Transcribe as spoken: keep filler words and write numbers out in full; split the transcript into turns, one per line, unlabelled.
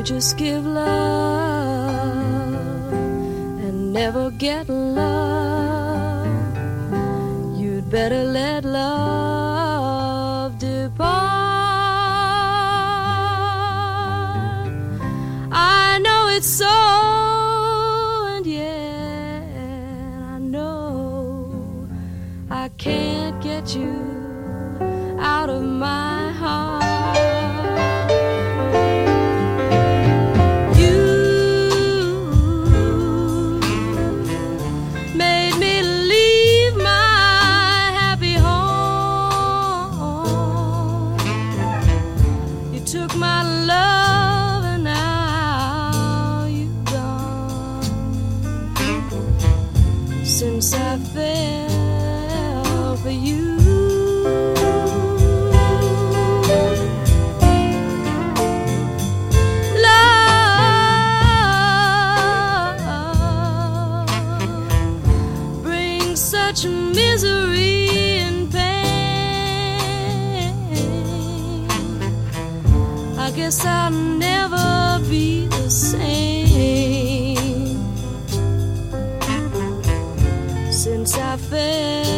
you just give love and never get love, you'd better let love depart. I know it's so, and yet I know I can't get you out of my heart. Since I fell for you, love brings such misery and pain. I guess I'll never be the same since I fell